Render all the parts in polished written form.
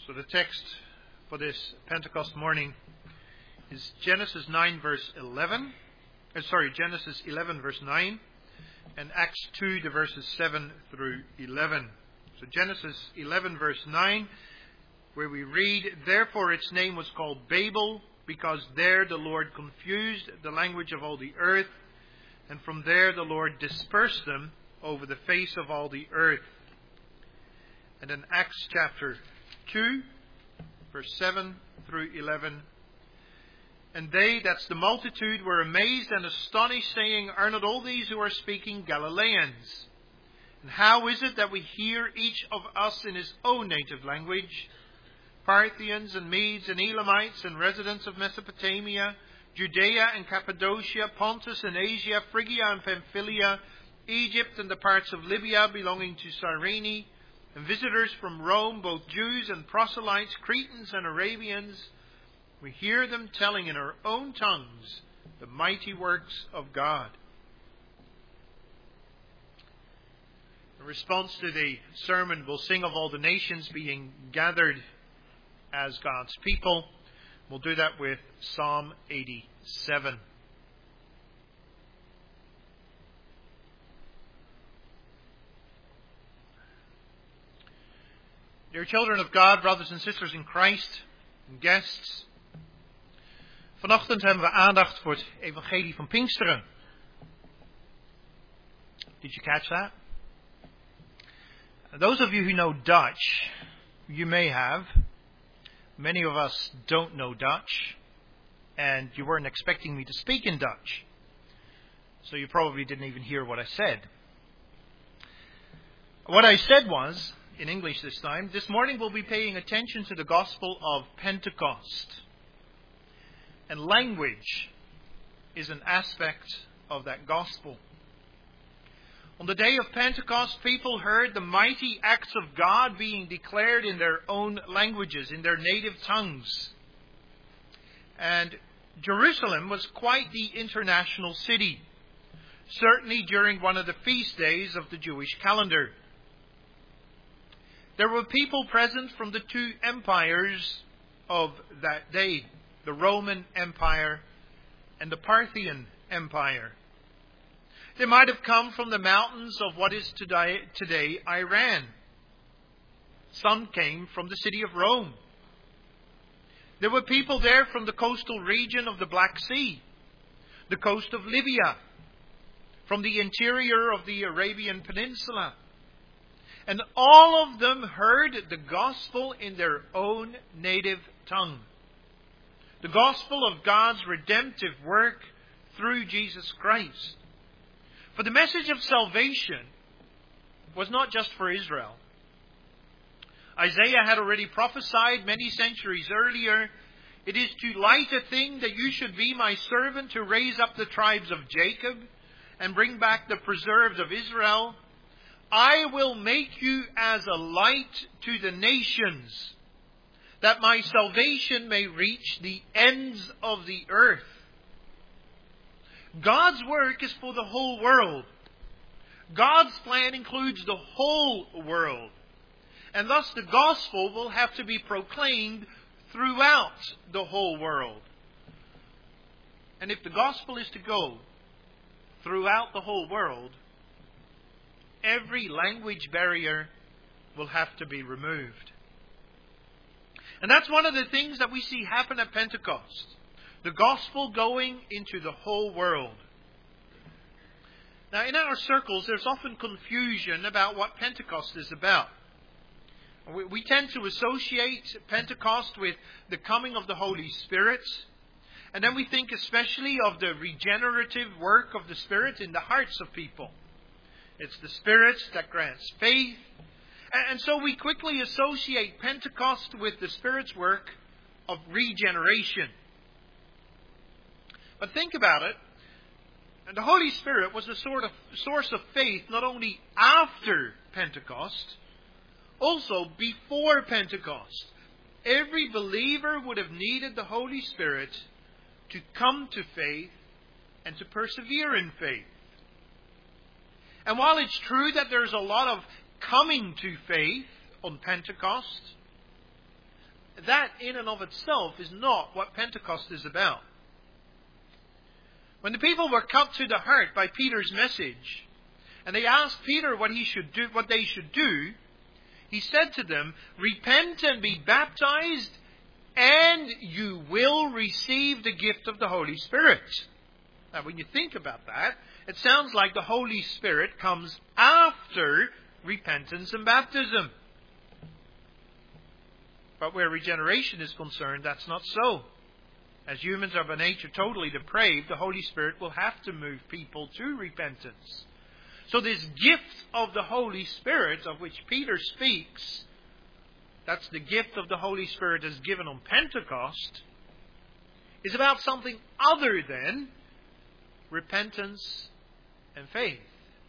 So the text for this Pentecost morning is Genesis 11 verse 9 and Acts 2 the verses 7 through 11. So Genesis 11 verse 9, where we read, "Therefore its name was called Babel, because there the Lord confused the language of all the earth, and from there the Lord dispersed them over the face of all the earth." And then Acts chapter 2, verse 7 through 11. "And they," that's the multitude, "were amazed and astonished, saying, Are not all these who are speaking Galileans? And how is it that we hear each of us in his own native language? Parthians and Medes and Elamites and residents of Mesopotamia, Judea and Cappadocia, Pontus and Asia, Phrygia and Pamphylia, Egypt and the parts of Libya belonging to Cyrene, and visitors from Rome, both Jews and proselytes, Cretans and Arabians, we hear them telling in our own tongues the mighty works of God." In response to the sermon, we'll sing of all the nations being gathered as God's people. We'll do that with Psalm 87. Dear children of God, brothers and sisters in Christ, and guests. Vanochtend hebben we aandacht voor het evangelie van Pinksteren. Did you catch that? Those of you who know Dutch, you may have. Many of us don't know Dutch, and you weren't expecting me to speak in Dutch. So you probably didn't even hear what I said. What I said was, in English this time, this morning we'll be paying attention to the Gospel of Pentecost. And language is an aspect of that Gospel. On the day of Pentecost, people heard the mighty acts of God being declared in their own languages, in their native tongues. And Jerusalem was quite the international city, certainly during one of the feast days of the Jewish calendar. There were people present from the two empires of that day, the Roman Empire and the Parthian Empire. They might have come from the mountains of what is today Iran. Some came from the city of Rome. There were people there from the coastal region of the Black Sea, the coast of Libya, from the interior of the Arabian Peninsula. And all of them heard the gospel in their own native tongue. The gospel of God's redemptive work through Jesus Christ. For the message of salvation was not just for Israel. Isaiah had already prophesied many centuries earlier, "It is too light a thing that you should be my servant to raise up the tribes of Jacob and bring back the preserved of Israel. I will make you as a light to the nations, that my salvation may reach the ends of the earth." God's work is for the whole world. God's plan includes the whole world. And thus the gospel will have to be proclaimed throughout the whole world. And if the gospel is to go throughout the whole world, every language barrier will have to be removed. And that's one of the things that we see happen at Pentecost. The gospel going into the whole world. Now, in our circles, there's often confusion about what Pentecost is about. We tend to associate Pentecost with the coming of the Holy Spirit. And then we think especially of the regenerative work of the Spirit in the hearts of people. It's the Spirit that grants faith. And so we quickly associate Pentecost with the Spirit's work of regeneration. But think about it. And the Holy Spirit was a sort of source of faith not only after Pentecost, also before Pentecost. Every believer would have needed the Holy Spirit to come to faith and to persevere in faith. And while it's true that there's a lot of coming to faith on Pentecost, that in and of itself is not what Pentecost is about. When the people were cut to the heart by Peter's message, and they asked Peter what they should do, he said to them, "Repent and be baptized, and you will receive the gift of the Holy Spirit." Now, when you think about that, it sounds like the Holy Spirit comes after repentance and baptism. But where regeneration is concerned, that's not so. As humans are by nature totally depraved, the Holy Spirit will have to move people to repentance. So this gift of the Holy Spirit, of which Peter speaks, that's the gift of the Holy Spirit as given on Pentecost, is about something other than repentance and faith.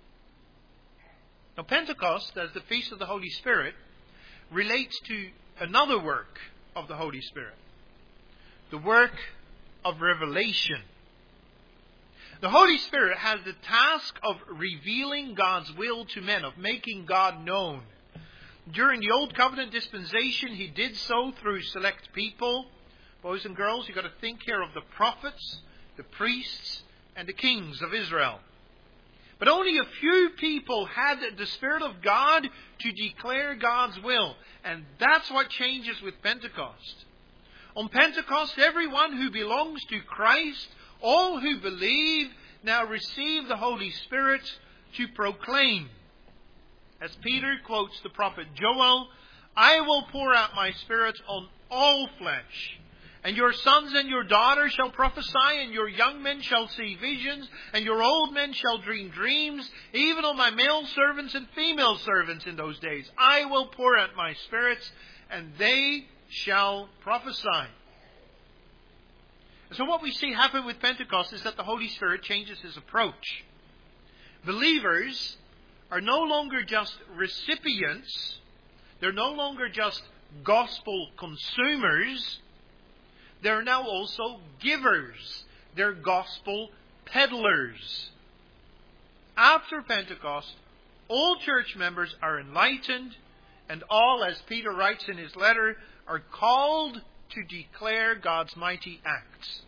Now, Pentecost, as the Feast of the Holy Spirit, relates to another work of the Holy Spirit, the work of revelation. The Holy Spirit has the task of revealing God's will to men, of making God known. During the Old Covenant dispensation, He did so through select people. Boys and girls, you've got to think here of the prophets, the priests, and the kings of Israel. But only a few people had the Spirit of God to declare God's will. And that's what changes with Pentecost. On Pentecost, everyone who belongs to Christ, all who believe, now receive the Holy Spirit to proclaim. As Peter quotes the prophet Joel, "I will pour out my Spirit on all flesh. And your sons and your daughters shall prophesy, and your young men shall see visions, and your old men shall dream dreams, even on my male servants and female servants in those days. I will pour out my Spirit, and they shall prophesy." And so what we see happen with Pentecost is that the Holy Spirit changes His approach. Believers are no longer just recipients. They're no longer just gospel consumers. They're now also givers. They're gospel peddlers. After Pentecost, all church members are enlightened, and all, as Peter writes in his letter, are called to declare God's mighty acts.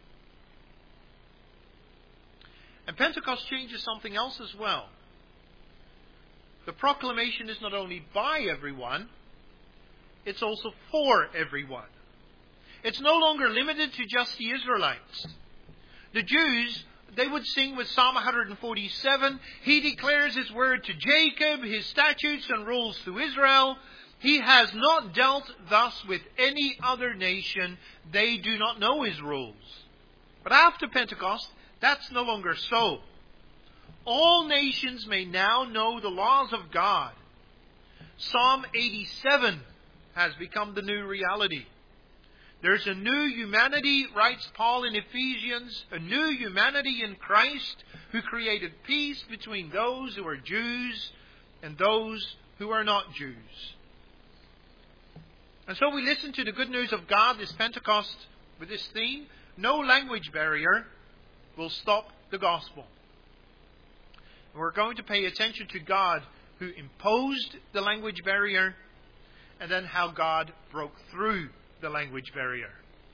And Pentecost changes something else as well. The proclamation is not only by everyone, it's also for everyone. It's no longer limited to just the Israelites. The Jews, they would sing with Psalm 147, "He declares His word to Jacob, His statutes and rules to Israel. He has not dealt thus with any other nation. They do not know His rules." But after Pentecost, that's no longer so. All nations may now know the laws of God. Psalm 87 has become the new reality. There's a new humanity, writes Paul in Ephesians, a new humanity in Christ who created peace between those who are Jews and those who are not Jews. And so we listen to the good news of God this Pentecost with this theme: no language barrier will stop the gospel. And we're going to pay attention to God who imposed the language barrier, and then how God broke through the language barrier.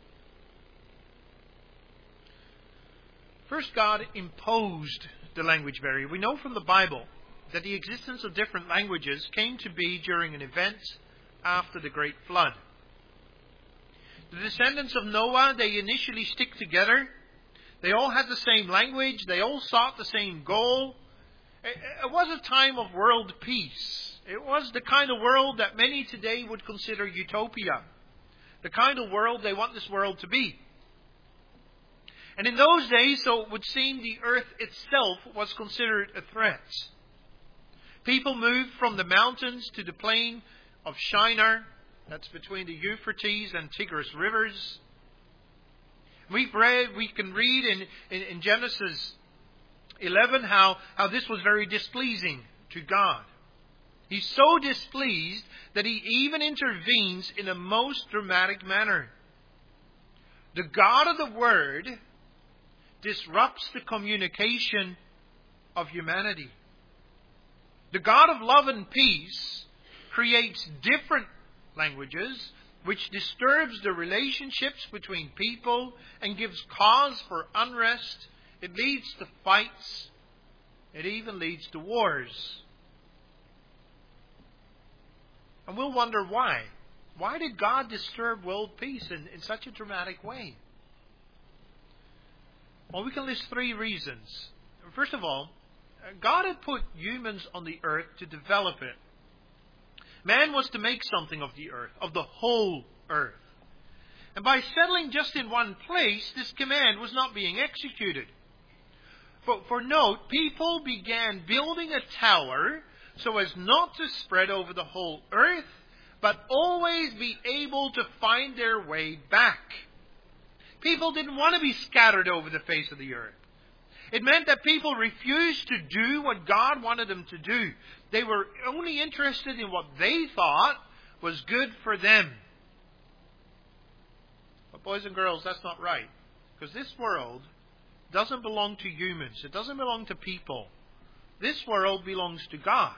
First, God imposed the language barrier. We know from the Bible that the existence of different languages came to be during an event after the Great Flood. The descendants of Noah, they initially stick together. They all had the same language. They all sought the same goal. It was a time of world peace. It was the kind of world that many today would consider utopia. The kind of world they want this world to be. And in those days, so it would seem, the earth itself was considered a threat. People moved from the mountains to the plain of Shinar. That's between the Euphrates and Tigris rivers. We can read in Genesis 11 how this was very displeasing to God. He's so displeased that He even intervenes in a most dramatic manner. The God of the Word disrupts the communication of humanity. The God of love and peace creates different languages, which disturbs the relationships between people and gives cause for unrest. It leads to fights. It even leads to wars. And we'll wonder why. Why did God disturb world peace in such a dramatic way? Well, we can list 3 reasons. First of all, God had put humans on the earth to develop it. Man was to make something of the earth, of the whole earth. And by settling just in one place, this command was not being executed. For note, people began building a tower so as not to spread over the whole earth, but always be able to find their way back. People didn't want to be scattered over the face of the earth. It meant that people refused to do what God wanted them to do. They were only interested in what they thought was good for them. But boys and girls, that's not right. Because this world doesn't belong to humans. It doesn't belong to people. This world belongs to God.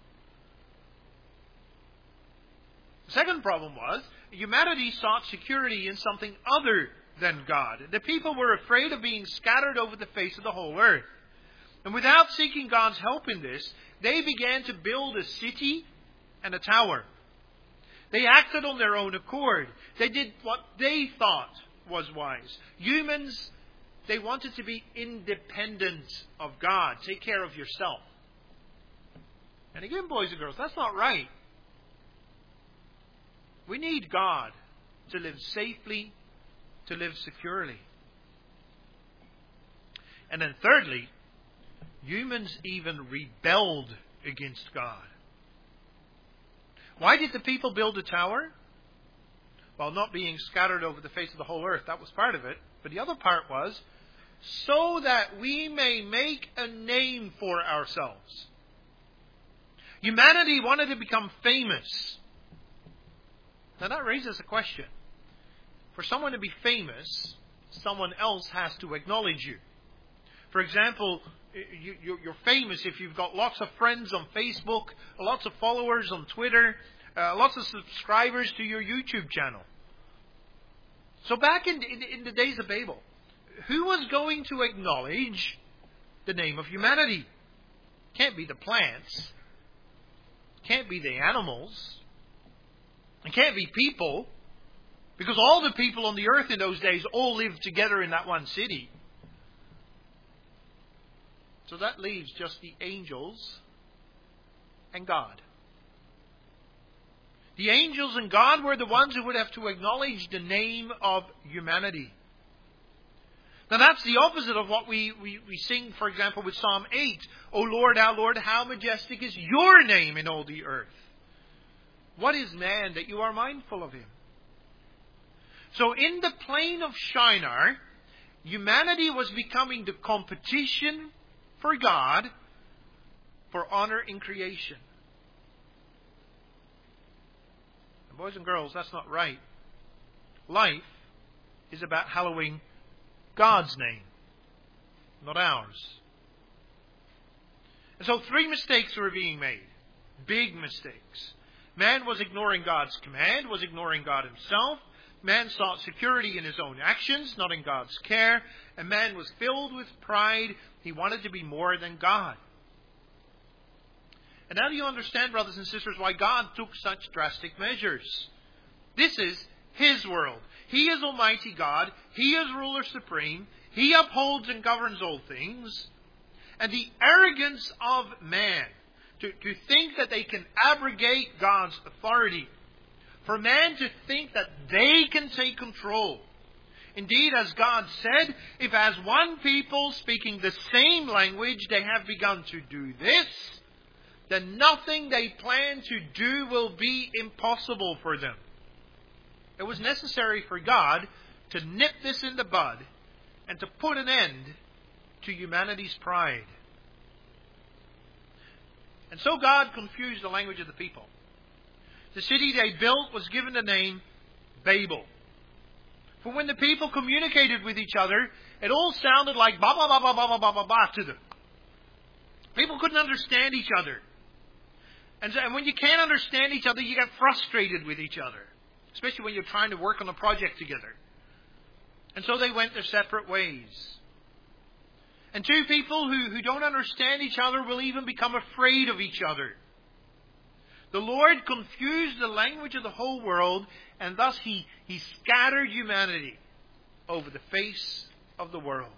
The second problem was, humanity sought security in something other than God. The people were afraid of being scattered over the face of the whole earth. And without seeking God's help in this, they began to build a city and a tower. They acted on their own accord. They did what they thought was wise. Humans, they wanted to be independent of God. Take care of yourself. And again, boys and girls, that's not right. We need God to live safely, to live securely. And then thirdly, humans even rebelled against God. Why did the people build a tower? Well, not being scattered over the face of the whole earth, that was part of it. But the other part was, so that we may make a name for ourselves. Humanity wanted to become famous. Now that raises a question. For someone to be famous, someone else has to acknowledge you. For example, you're famous if you've got lots of friends on Facebook, lots of followers on Twitter, lots of subscribers to your YouTube channel. So back in the days of Babel, who was going to acknowledge the name of humanity? Can't be the plants. Can't be the animals. It can't be people. Because all the people on the earth in those days all lived together in that one city. So that leaves just the angels and God. The angels and God were the ones who would have to acknowledge the name of humanity. Now that's the opposite of what we sing, for example, with Psalm 8. O Lord, our Lord, how majestic is your name in all the earth. What is man that you are mindful of him? So in the plain of Shinar, humanity was becoming the competition for God for honor in creation. And boys and girls, that's not right. Life is about hallowing God's name, not ours. And so 3 mistakes were being made. Big mistakes. Man was ignoring God's command, was ignoring God himself. Man sought security in his own actions, not in God's care. And man was filled with pride. He wanted to be more than God. And now do you understand, brothers and sisters, why God took such drastic measures? This is His world. He is Almighty God. He is ruler supreme. He upholds and governs all things. And the arrogance of man to think that they can abrogate God's authority, for man to think that they can take control. Indeed, as God said, if as one people speaking the same language they have begun to do this, then nothing they plan to do will be impossible for them. It was necessary for God to nip this in the bud and to put an end to humanity's pride. And so God confused the language of the people. The city they built was given the name Babel. For when the people communicated with each other, it all sounded like ba ba ba ba ba ba ba ba ba to them. People couldn't understand each other. And when you can't understand each other, you get frustrated with each other. especially when you're trying to work on a project together. And so they went their separate ways. And two people who don't understand each other will even become afraid of each other. The Lord confused the language of the whole world, and thus He scattered humanity over the face of the world.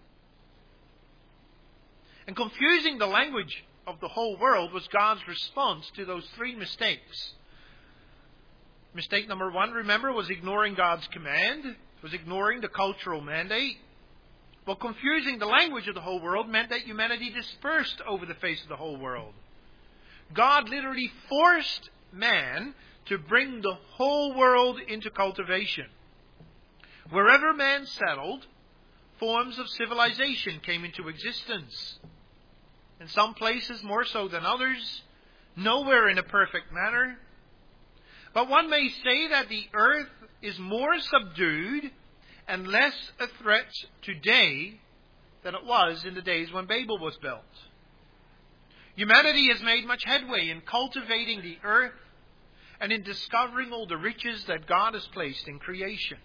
And confusing the language of the whole world was God's response to those three mistakes. Mistake number one, remember, was ignoring God's command, was ignoring the cultural mandate. Well, confusing the language of the whole world meant that humanity dispersed over the face of the whole world. God literally forced man to bring the whole world into cultivation. Wherever man settled, forms of civilization came into existence. In some places more so than others, nowhere in a perfect manner. But one may say that the earth is more subdued and less a threat today than it was in the days when Babel was built. Humanity has made much headway in cultivating the earth and in discovering all the riches that God has placed in creation.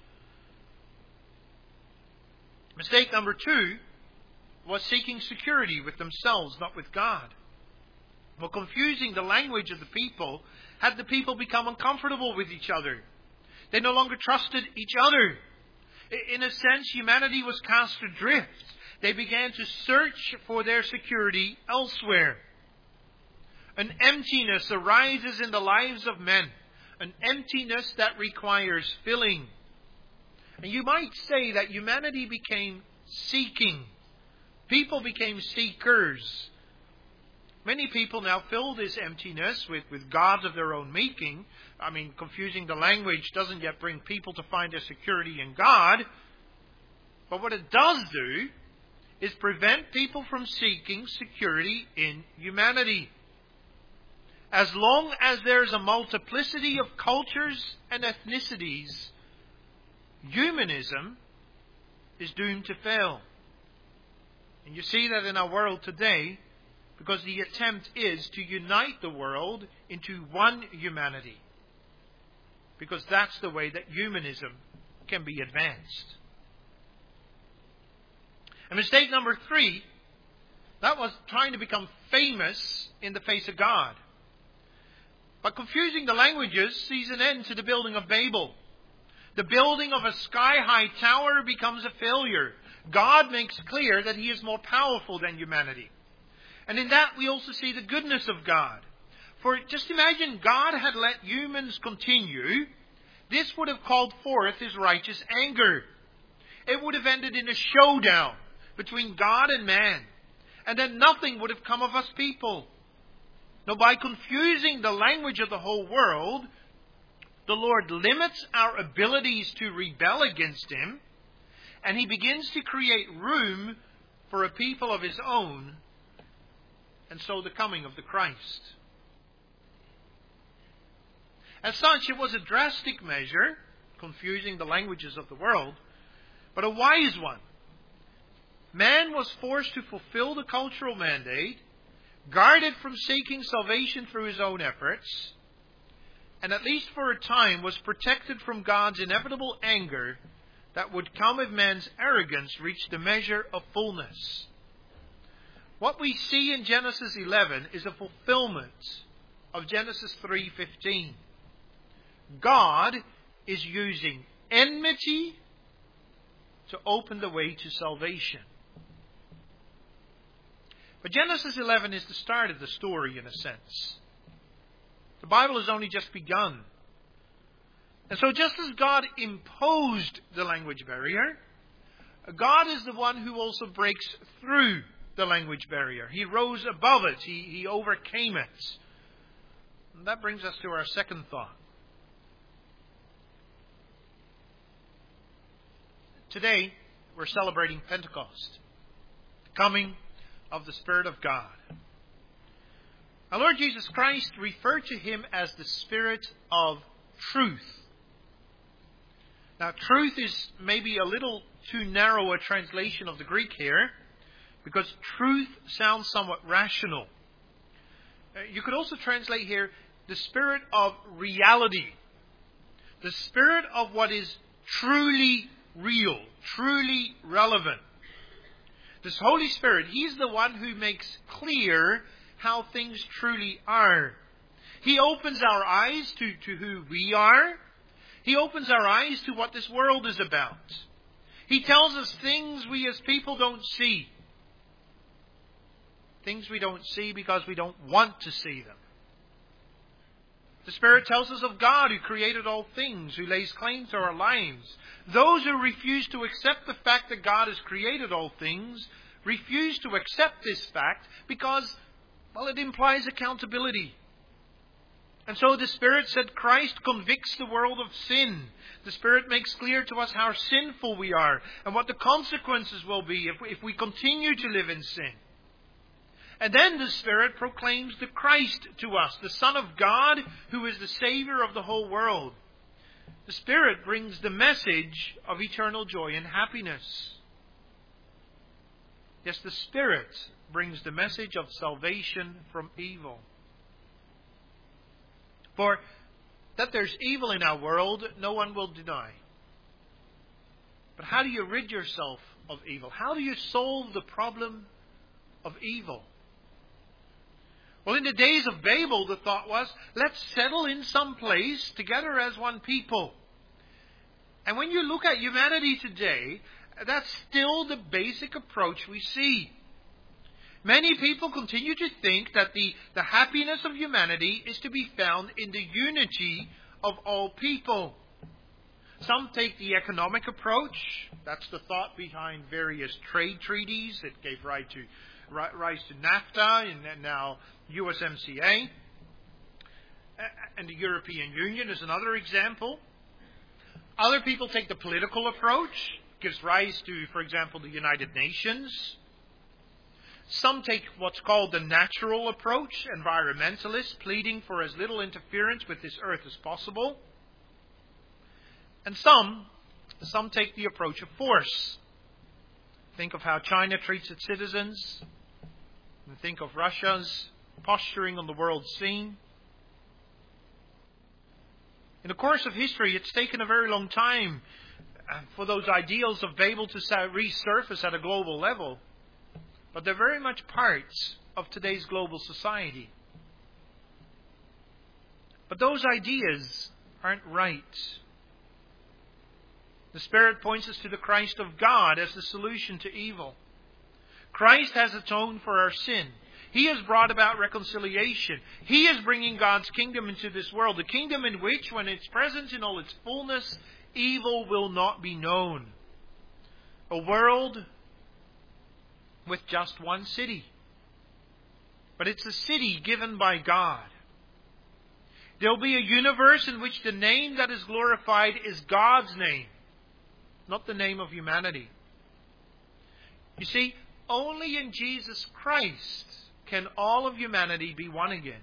Mistake number two was seeking security with themselves, not with God. Well, confusing the language of the people had the people become uncomfortable with each other. They no longer trusted each other. In a sense, humanity was cast adrift. They began to search for their security elsewhere. An emptiness arises in the lives of men. An emptiness that requires filling. And you might say that humanity became seeking. People became seekers. Many people now fill this emptiness with gods of their own making. I mean, confusing the language doesn't yet bring people to find their security in God. But what it does do is prevent people from seeking security in humanity. As long as there's a multiplicity of cultures and ethnicities, humanism is doomed to fail. And you see that in our world today, because the attempt is to unite the world into one humanity. Because that's the way that humanism can be advanced. And mistake number three, that was trying to become famous in the face of God. But confusing the languages sees an end to the building of Babel. The building of a sky-high tower becomes a failure. God makes clear that He is more powerful than humanity. And in that we also see the goodness of God. For just imagine God had let humans continue. This would have called forth His righteous anger. It would have ended in a showdown between God and man. And then nothing would have come of us people. Now, by confusing the language of the whole world, the Lord limits our abilities to rebel against Him, and He begins to create room for a people of His own, and so the coming of the Christ. As such, it was a drastic measure, confusing the languages of the world, but a wise one. Man was forced to fulfill the cultural mandate, guarded from seeking salvation through his own efforts, and at least for a time was protected from God's inevitable anger that would come if man's arrogance reached the measure of fullness. What we see in Genesis 11 is a fulfillment of Genesis 3:15. God is using enmity to open the way to salvation. But Genesis 11 is the start of the story in a sense. The Bible has only just begun. And so just as God imposed the language barrier, God is the one who also breaks through the language barrier. He rose above it. He overcame it. And that brings us to our second thought. Today, we're celebrating Pentecost, the coming of the Spirit of God. Our Lord Jesus Christ referred to Him as the Spirit of truth. Now, truth is maybe a little too narrow a translation of the Greek here, because truth sounds somewhat rational. You could also translate here the Spirit of reality. The Spirit of what is truly real, truly relevant. This Holy Spirit, He's the one who makes clear how things truly are. He opens our eyes to who we are. He opens our eyes to what this world is about. He tells us things we as people don't see. Things we don't see because we don't want to see them. The Spirit tells us of God who created all things, who lays claim to our lives. Those who refuse to accept the fact that God has created all things refuse to accept this fact because, well, it implies accountability. And so the Spirit said Christ convicts the world of sin. The Spirit makes clear to us how sinful we are and what the consequences will be if we continue to live in sin. And then the Spirit proclaims the Christ to us, the Son of God, who is the Savior of the whole world. The Spirit brings the message of eternal joy and happiness. Yes, the Spirit brings the message of salvation from evil. For that there's evil in our world, no one will deny. But how do you rid yourself of evil? How do you solve the problem of evil? Well, in the days of Babel, the thought was, let's settle in some place together as one people. And when you look at humanity today, that's still the basic approach we see. Many people continue to think that the happiness of humanity is to be found in the unity of all people. Some take the economic approach. That's the thought behind various trade treaties that gave rise to NAFTA and now USMCA. And the European Union is another example. Other people take the political approach. Gives rise to, for example, the United Nations. Some take what's called the natural approach, environmentalists pleading for as little interference with this earth as possible. And some take the approach of force. Think of how China treats its citizens. And think of Russia's posturing on the world scene. In the course of history, it's taken a very long time for those ideals of Babel to resurface at a global level. But they're very much parts of today's global society. But those ideas aren't right. The Spirit points us to the Christ of God as the solution to evil. Christ has atoned for our sin. He has brought about reconciliation. He is bringing God's kingdom into this world. The kingdom in which, when it's present in all its fullness, evil will not be known. A world with just one city. But it's a city given by God. There'll be a universe in which the name that is glorified is God's name, not the name of humanity. You see, only in Jesus Christ can all of humanity be one again.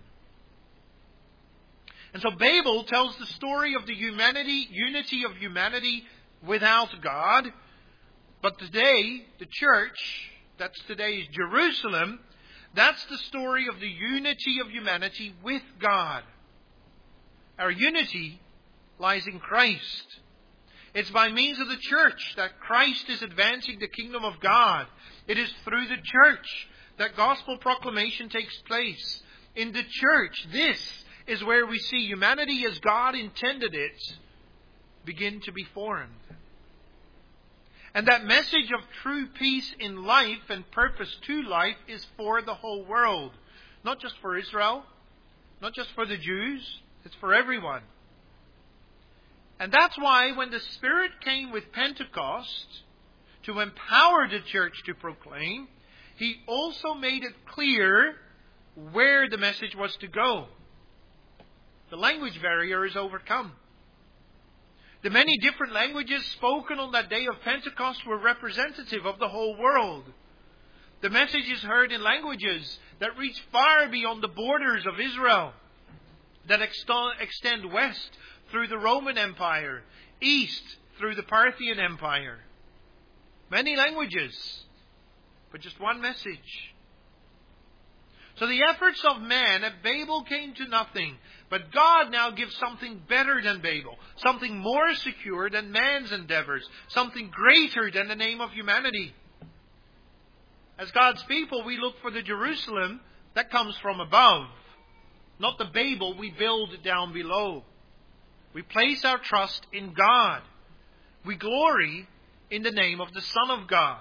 And so Babel tells the story of the unity of humanity without God. But today, the church, that's today's Jerusalem, that's the story of the unity of humanity with God. Our unity lies in Christ. It's by means of the church that Christ is advancing the kingdom of God. It is through the church that gospel proclamation takes place. In the church, this is where we see humanity as God intended it begin to be formed. And that message of true peace in life and purpose to life is for the whole world. Not just for Israel, not just for the Jews, it's for everyone. And that's why when the Spirit came with Pentecost to empower the church to proclaim, He also made it clear where the message was to go. The language barrier is overcome. The many different languages spoken on that day of Pentecost were representative of the whole world. The message is heard in languages that reach far beyond the borders of Israel, that extend west through the Roman Empire, east through the Parthian Empire. Many languages, but just one message. So the efforts of man at Babel came to nothing, But God now gives something better than Babel, something more secure than man's endeavors, something greater than the name of humanity. As God's people, we look for the Jerusalem that comes from above, not the Babel we build down below. We place our trust in God. We glory in the name of the Son of God.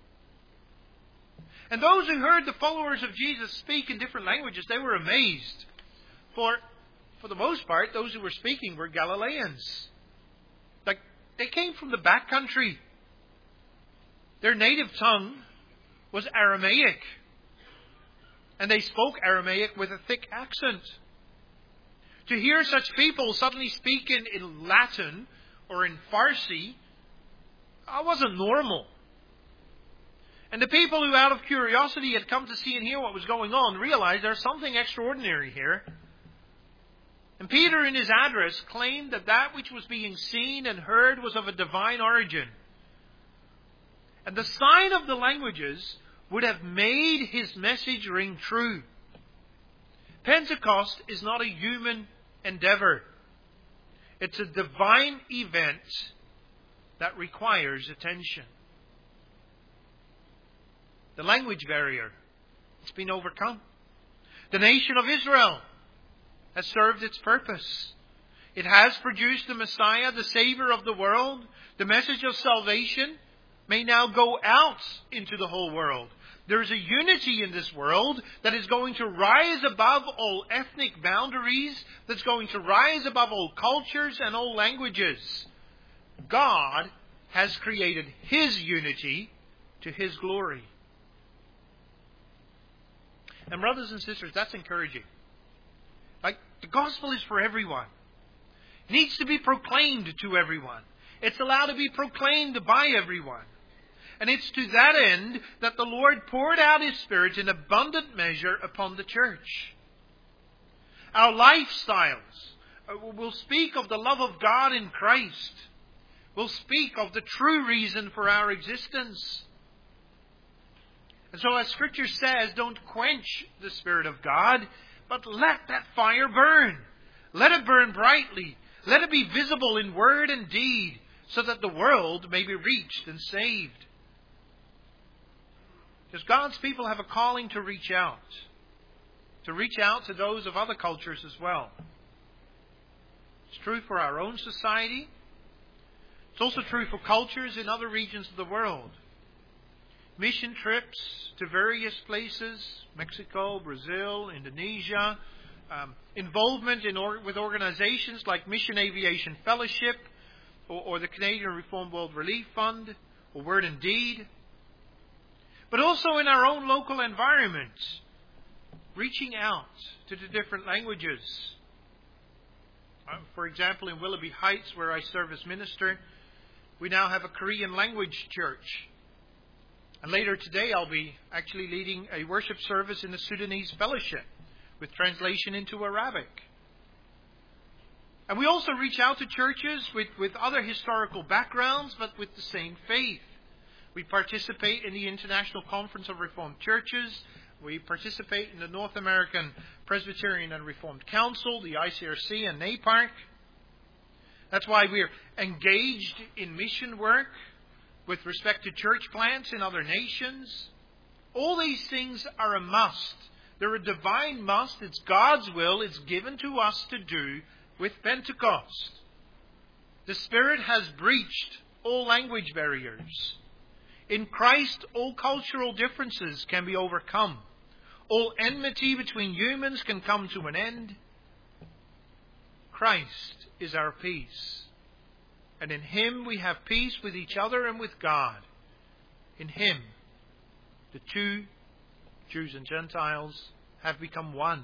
And those who heard the followers of Jesus speak in different languages, they were amazed. For the most part, those who were speaking were Galileans. Like, they came from the backcountry. Their native tongue was Aramaic. And they spoke Aramaic with a thick accent. To hear such people suddenly speak in Latin or in Farsi wasn't normal. And the people who out of curiosity had come to see and hear what was going on realized there's something extraordinary here. And Peter in his address claimed that which was being seen and heard was of a divine origin. And the sign of the languages would have made his message ring true. Pentecost is not a human endeavor. It's a divine event that requires attention. The language barrier, it's been overcome. The nation of Israel has served its purpose. It has produced the Messiah, the Savior of the world. The message of salvation may now go out into the whole world. There is a unity in this world that is going to rise above all ethnic boundaries, that's going to rise above all cultures and all languages. God has created His unity to His glory. And brothers and sisters, that's encouraging. Like, the gospel is for everyone. It needs to be proclaimed to everyone. It's allowed to be proclaimed by everyone. And it's to that end that the Lord poured out His Spirit in abundant measure upon the church. Our lifestyles will speak of the love of God in Christ. Will speak of the true reason for our existence. And so as Scripture says, don't quench the Spirit of God, but let that fire burn. Let it burn brightly. Let it be visible in word and deed, so that the world may be reached and saved. Because God's people have a calling to reach out to those of other cultures as well. It's true for our own society. It's also true for cultures in other regions of the world. Mission trips to various places, Mexico, Brazil, Indonesia, involvement with organizations like Mission Aviation Fellowship or the Canadian Reformed World Relief Fund or Word and Deed. But also in our own local environments, reaching out to the different languages. For example, in Willoughby Heights, where I serve as minister, we now have a Korean language church. And later today I'll be actually leading a worship service in the Sudanese Fellowship with translation into Arabic. And we also reach out to churches with other historical backgrounds, but with the same faith. We participate in the International Conference of Reformed Churches. We participate in the North American Presbyterian and Reformed Council, the ICRC and NAPARC. That's why we're engaged in mission work with respect to church plants in other nations. All these things are a must. They're a divine must. It's God's will. It's given to us to do with Pentecost. The Spirit has breached all language barriers. In Christ, all cultural differences can be overcome. All enmity between humans can come to an end. Christ is our peace. And in Him we have peace with each other and with God. In Him, the two, Jews and Gentiles, have become one.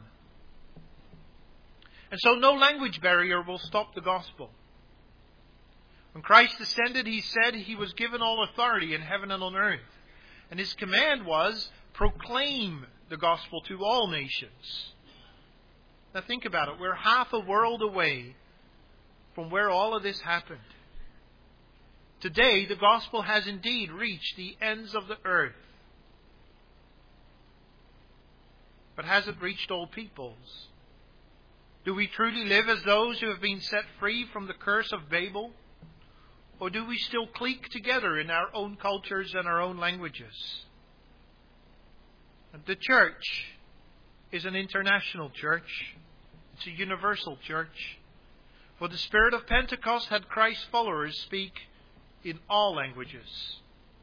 And so no language barrier will stop the gospel. When Christ ascended, He said He was given all authority in heaven and on earth. And His command was, proclaim the gospel to all nations. Now think about it. We're half a world away from where all of this happened. Today, the gospel has indeed reached the ends of the earth. But has it reached all peoples? Do we truly live as those who have been set free from the curse of Babel? Or do we still clique together in our own cultures and our own languages? And the church is an international church. It's a universal church. For the Spirit of Pentecost had Christ's followers speak in all languages.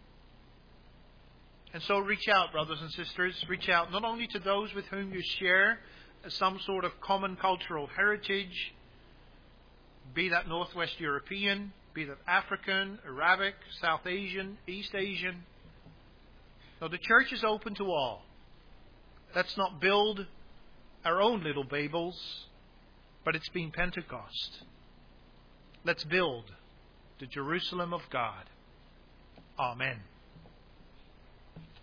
And so reach out, brothers and sisters. Reach out not only to those with whom you share some sort of common cultural heritage, be that Northwest European, be that African, Arabic, South Asian, East Asian. No, the church is open to all. Let's not build our own little Babels, but it's been Pentecost. Let's build the Jerusalem of God. Amen.